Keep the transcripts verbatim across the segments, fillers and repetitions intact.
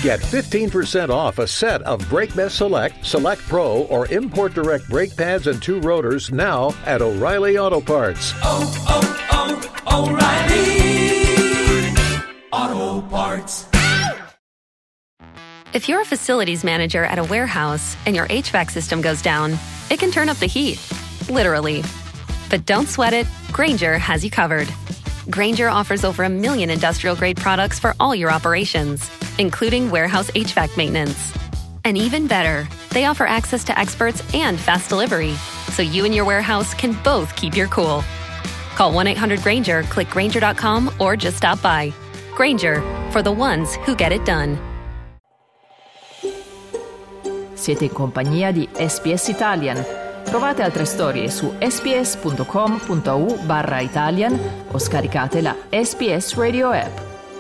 Get fifteen percent off a set of BrakeMess Select, Select Pro, or Import Direct brake pads and two rotors now at O'Reilly Auto Parts. Oh, oh, oh, O'Reilly Auto Parts. If you're a facilities manager at a warehouse and your H V A C system goes down, it can turn up the heat, literally. But don't sweat it, Grainger has you covered. Grainger offers over a million industrial-grade products for all your operations, including warehouse H V A C maintenance. And even better, they offer access to experts and fast delivery, so you and your warehouse can both keep your cool. Call one eight hundred Grainger, click Grainger dot com, or just stop by. Grainger, for the ones who get it done. Siete in compagnia di S B S Italian. Trovate altre storie su sbs.com.au barra Italian o scaricate la S B S Radio app.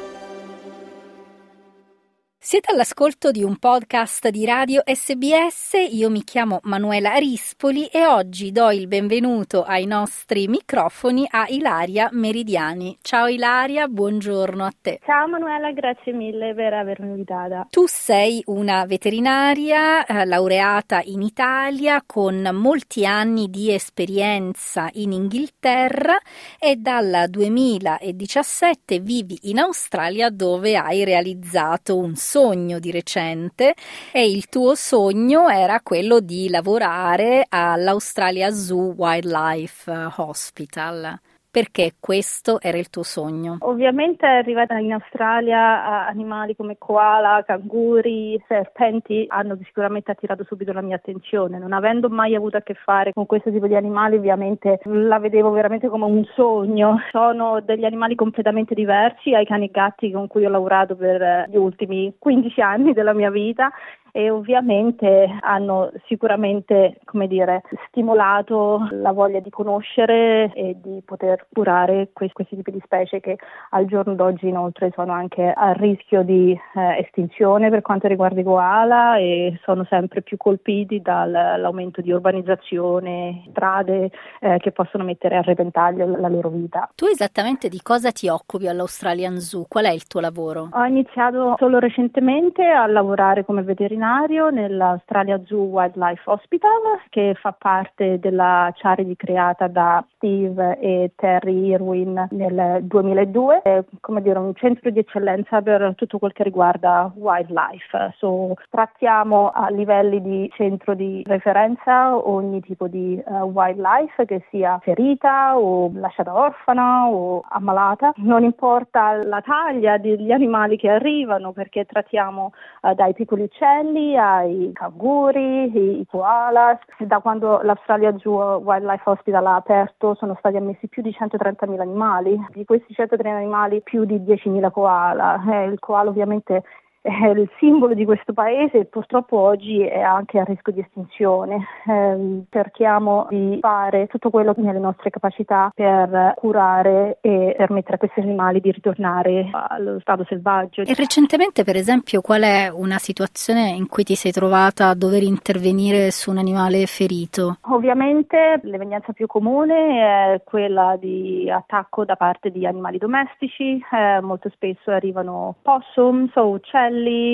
Siete all'ascolto di un podcast di Radio S B S, io mi chiamo Manuela Rispoli e oggi do il benvenuto ai nostri microfoni a Ilaria Meridiani. Ciao Ilaria, buongiorno a te. Ciao Manuela, grazie mille per avermi invitata. Tu sei una veterinaria eh, laureata in Italia con molti anni di esperienza in Inghilterra e dal duemiladiciassette vivi in Australia dove hai realizzato un sogno di recente e il tuo sogno era quello di lavorare all'Australia Zoo Wildlife Hospital. Perché questo era il tuo sogno? Ovviamente arrivata in Australia animali come koala, canguri, serpenti hanno sicuramente attirato subito la mia attenzione. Non avendo mai avuto a che fare con questo tipo di animali, ovviamente la vedevo veramente come un sogno. Sono degli animali completamente diversi ai cani e gatti con cui ho lavorato per gli ultimi quindici anni della mia vita. E ovviamente hanno sicuramente, come dire, stimolato la voglia di conoscere e di poter curare questi, questi tipi di specie che al giorno d'oggi inoltre sono anche a rischio di eh, estinzione per quanto riguarda i koala e sono sempre più colpiti dall'aumento di urbanizzazione, strade eh, che possono mettere a repentaglio la loro vita. Tu esattamente di cosa ti occupi all'Australian Zoo? Qual è il tuo lavoro? Ho iniziato solo recentemente a lavorare come veterinario nell'Australia Zoo Wildlife Hospital, che fa parte della charity creata da Steve e Terry Irwin nel duemiladue, è come dire un centro di eccellenza per tutto quel che riguarda wildlife. So, trattiamo a livelli di centro di referenza ogni tipo di uh, wildlife, che sia ferita o lasciata orfana o ammalata, non importa la taglia degli animali che arrivano, perché trattiamo uh, dai piccoli uccelli ai canguri, i koalas. Da quando l'Australia Zoo Wildlife Hospital ha aperto sono stati ammessi più di centotrentamila animali, di questi centotrentamila animali più di diecimila koala. Eh, il koala ovviamente è il simbolo di questo paese e purtroppo oggi è anche a rischio di estinzione. Eh, cerchiamo di fare tutto quello che è nelle nostre capacità per curare e permettere a questi animali di ritornare allo stato selvaggio. E recentemente, per esempio, qual è una situazione in cui ti sei trovata a dover intervenire su un animale ferito? Ovviamente l'evenienza più comune è quella di attacco da parte di animali domestici. Eh, molto spesso arrivano possums o uccelli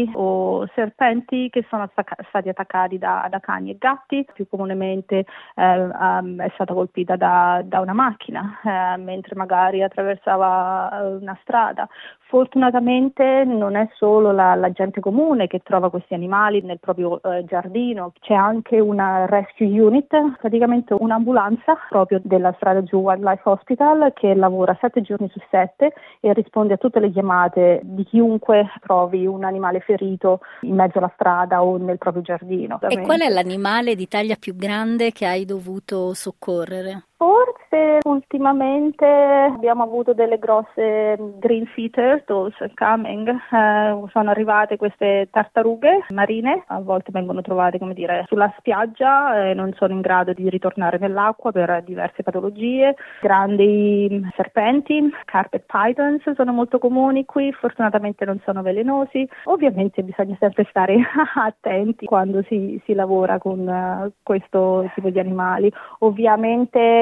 o serpenti che sono attacca- stati attaccati da, da cani e gatti. Più comunemente eh, um, è stata colpita da, da una macchina eh, mentre magari attraversava una strada. Fortunatamente non è solo la, la gente comune che trova questi animali nel proprio eh, giardino, c'è anche una rescue unit, praticamente un'ambulanza proprio dell'Australia Zoo Wildlife Hospital che lavora sette giorni su sette e risponde a tutte le chiamate di chiunque trovi un animale ferito in mezzo alla strada o nel proprio giardino. E qual è l'animale di taglia più grande che hai dovuto soccorrere? Forse ultimamente abbiamo avuto delle grosse green sea turtles coming, eh, sono arrivate queste tartarughe marine, a volte vengono trovate come dire sulla spiaggia e non sono in grado di ritornare nell'acqua per diverse patologie. Grandi serpenti, carpet pythons sono molto comuni qui, fortunatamente non sono velenosi. Ovviamente bisogna sempre stare attenti quando si, si lavora con uh, questo tipo di animali. Ovviamente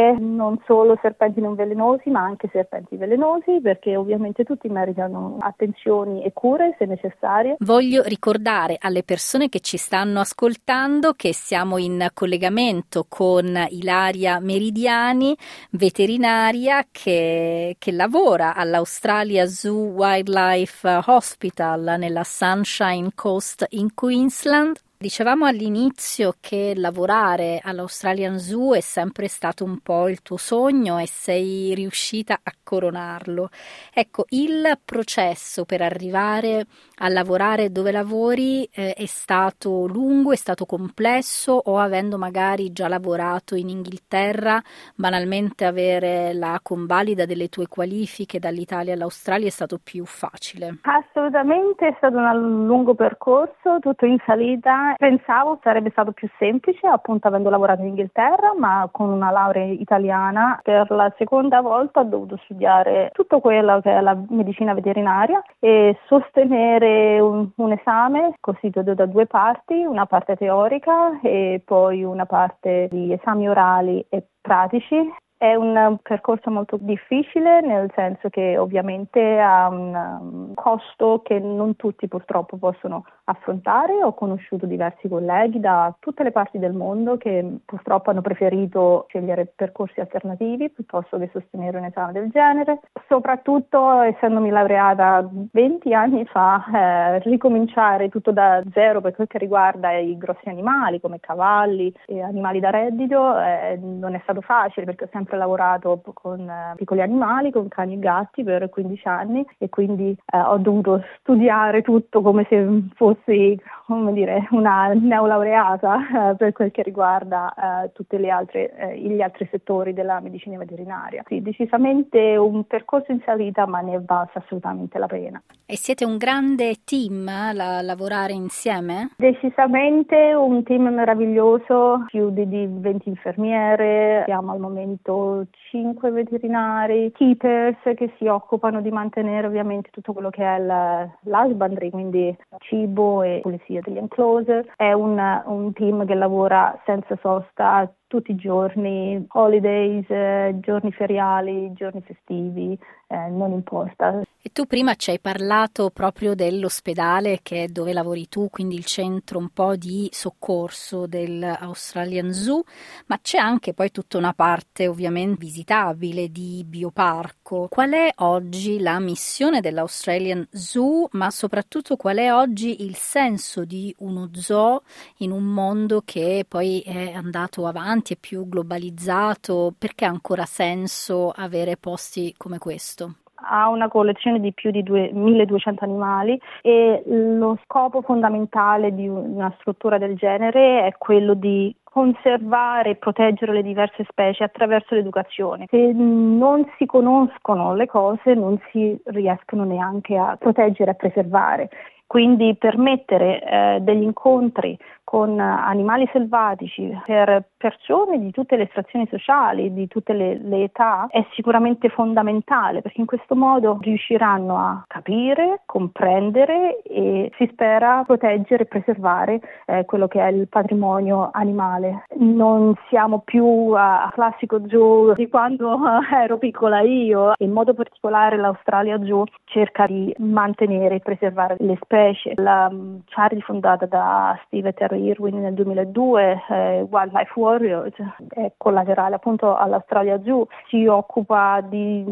avere non solo serpenti non velenosi ma anche serpenti velenosi, perché ovviamente tutti meritano attenzioni e cure se necessarie. Voglio ricordare alle persone che ci stanno ascoltando che siamo in collegamento con Ilaria Meridiani, veterinaria che, che lavora all'Australia Zoo Wildlife Hospital nella Sunshine Coast in Queensland. Dicevamo all'inizio che lavorare all'Australian Zoo è sempre stato un po' il tuo sogno e sei riuscita a coronarlo. Ecco, il processo per arrivare a lavorare dove lavori eh, è stato lungo, è stato complesso, o avendo magari già lavorato in Inghilterra, banalmente avere la convalida delle tue qualifiche dall'Italia all'Australia è stato più facile? Assolutamente, è stato un lungo percorso, tutto in salita. Pensavo sarebbe stato più semplice, appunto avendo lavorato in Inghilterra, ma con una laurea italiana per la seconda volta ho dovuto studiare tutto quello che è la medicina veterinaria e sostenere un, un esame costituito da due parti, una parte teorica e poi una parte di esami orali e pratici. È un percorso molto difficile, nel senso che ovviamente ha un costo che non tutti purtroppo possono affrontare. Ho conosciuto diversi colleghi da tutte le parti del mondo che purtroppo hanno preferito scegliere percorsi alternativi piuttosto che sostenere un esame del genere. Soprattutto, essendomi laureata venti anni fa, eh, ricominciare tutto da zero per quel che riguarda i grossi animali come cavalli e animali da reddito eh, non è stato facile, perché ho sempre lavorato con eh, piccoli animali, con cani e gatti per quindici anni, e quindi eh, ho dovuto studiare tutto come se fossi, come dire, una neolaureata eh, per quel che riguarda eh, tutti gli altri gli altri settori della medicina veterinaria. Sì, decisamente un percorso in salita, ma ne è valsa assolutamente la pena. E siete un grande team a lavorare insieme? Decisamente un team meraviglioso, più di, di venti infermiere, siamo al momento cinque veterinari, keepers che si occupano di mantenere ovviamente tutto quello che è l'husbandry, quindi cibo e pulizia degli enclosure. È un, un team che lavora senza sosta tutti i giorni, holidays, eh, giorni feriali, giorni festivi, eh, non importa. E tu prima ci hai parlato proprio dell'ospedale che è dove lavori tu, quindi il centro un po' di soccorso dell'Australian Zoo, ma c'è anche poi tutta una parte ovviamente visitabile di bioparco. Qual è oggi la missione dell'Australian Zoo, ma soprattutto qual è oggi il senso di uno zoo in un mondo che poi è andato avanti, è più globalizzato? Perché ha ancora senso avere posti come questo? Ha una collezione di più di milleduecento animali e lo scopo fondamentale di una struttura del genere è quello di conservare e proteggere le diverse specie attraverso l'educazione. Se non si conoscono le cose non si riescono neanche a proteggere e a preservare. Quindi permettere eh, degli incontri con animali selvatici per persone di tutte le estrazioni sociali, di tutte le, le età, è sicuramente fondamentale, perché in questo modo riusciranno a capire, comprendere e si spera proteggere e preservare eh, quello che è il patrimonio animale. Non siamo più a classico zoo di quando ero piccola io, in modo particolare l'Australia Zoo cerca di mantenere e preservare le specie. La charity fondata da Steve e Terry Irwin nel duemiladue, eh, Wildlife Warriors, è collaterale appunto all'Australia Zoo, si occupa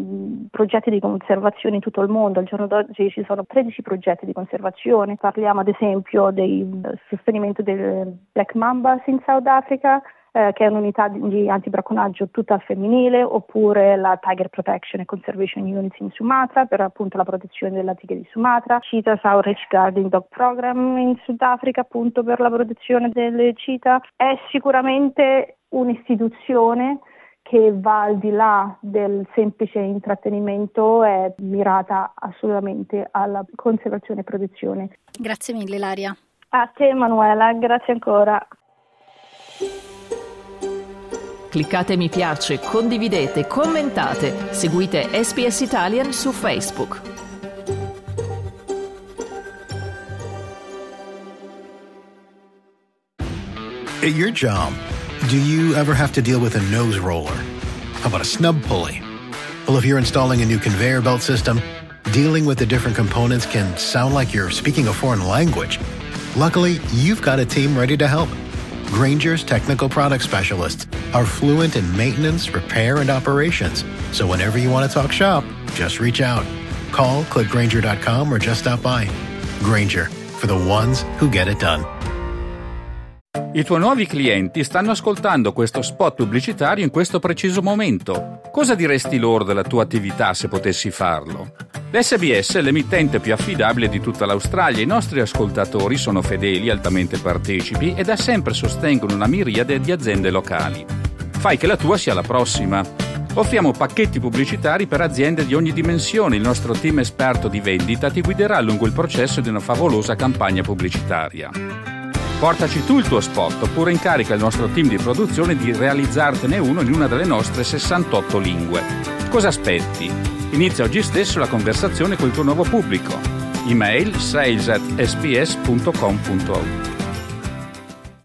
di progetti di conservazione in tutto il mondo. Al giorno d'oggi ci sono tredici progetti di conservazione. Parliamo ad esempio del sostenimento del Black Mambas in South Africa, eh, che è un'unità di antibracconaggio tutta al femminile, oppure la Tiger Protection and Conservation Unit in Sumatra per appunto la protezione della tigre di Sumatra, Cheetah Outreach Guarding Dog Program in Sudafrica appunto per la protezione delle cheetah. È sicuramente un'istituzione che va al di là del semplice intrattenimento, è mirata assolutamente alla conservazione e protezione. Grazie mille Ilaria. A te Emanuela, grazie ancora. Cliccate mi piace, condividete, commentate, seguite S B S Italian su Facebook. At your job, do you ever have to deal with a nose roller? How about a snub pulley? Well, if you're installing a new conveyor belt system, dealing with the different components can sound like you're speaking a foreign language. Luckily, you've got a team ready to help. Grainger's technical product specialists are fluent in maintenance, repair, and operations. So whenever you want to talk shop, just reach out. Call, click Grainger dot com, or just stop by. Grainger, for the ones who get it done. I tuoi nuovi clienti stanno ascoltando questo spot pubblicitario in questo preciso momento. Cosa diresti loro della tua attività se potessi farlo? L'S B S è l'emittente più affidabile di tutta l'Australia. I nostri ascoltatori sono fedeli, altamente partecipi e da sempre sostengono una miriade di aziende locali. Fai che la tua sia la prossima. Offriamo pacchetti pubblicitari per aziende di ogni dimensione. Il nostro team esperto di vendita ti guiderà lungo il processo di una favolosa campagna pubblicitaria. Portaci tu il tuo spot oppure incarica il nostro team di produzione di realizzartene uno in una delle nostre sessantotto lingue. Cosa aspetti? Inizia oggi stesso la conversazione col tuo nuovo pubblico. Email sales at s b s punto com punto a u.